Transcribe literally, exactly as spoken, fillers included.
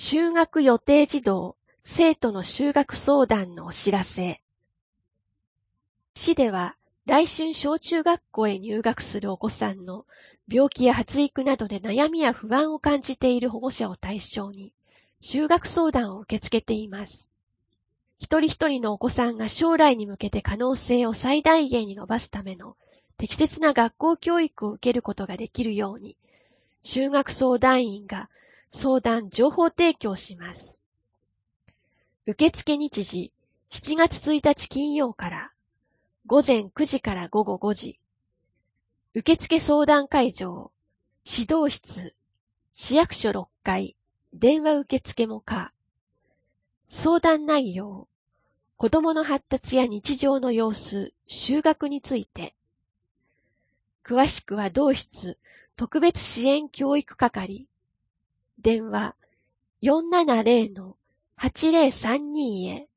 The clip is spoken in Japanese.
就学予定児童、生徒の就学相談のお知らせ。市では、来春小中学校へ入学するお子さんの病気や発育などで悩みや不安を感じている保護者を対象に、就学相談を受け付けています。一人一人のお子さんが将来に向けて可能性を最大限に伸ばすための適切な学校教育を受けることができるように、就学相談員が相談・情報提供します。受付日時、しちがつついたち金曜から午前くじから午後ごじ。受付相談会場、指導室、市役所ろっかい、電話受付も可。相談内容、子供の発達や日常の様子、就学について。詳しくは同室、特別支援教育係。電話 よんななゼロのはちゼロさんに へ。